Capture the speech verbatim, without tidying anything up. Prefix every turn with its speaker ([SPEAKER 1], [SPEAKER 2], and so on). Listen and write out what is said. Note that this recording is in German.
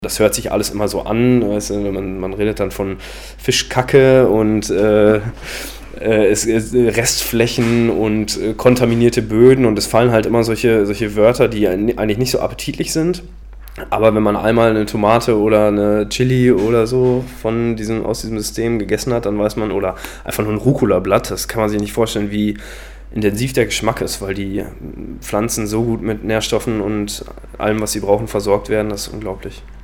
[SPEAKER 1] Das hört sich alles immer so an, weißt du, man, man redet dann von Fischkacke und äh, äh, es, es, Restflächen und äh, kontaminierte Böden und es fallen halt immer solche, solche Wörter, die eigentlich nicht so appetitlich sind. Aber wenn man einmal eine Tomate oder eine Chili oder so von diesem, aus diesem System gegessen hat, dann weiß man, oder einfach nur ein Rucola-Blatt, das kann man sich nicht vorstellen, wie intensiv der Geschmack ist, weil die Pflanzen so gut mit Nährstoffen und allem, was sie brauchen, versorgt werden, das ist unglaublich.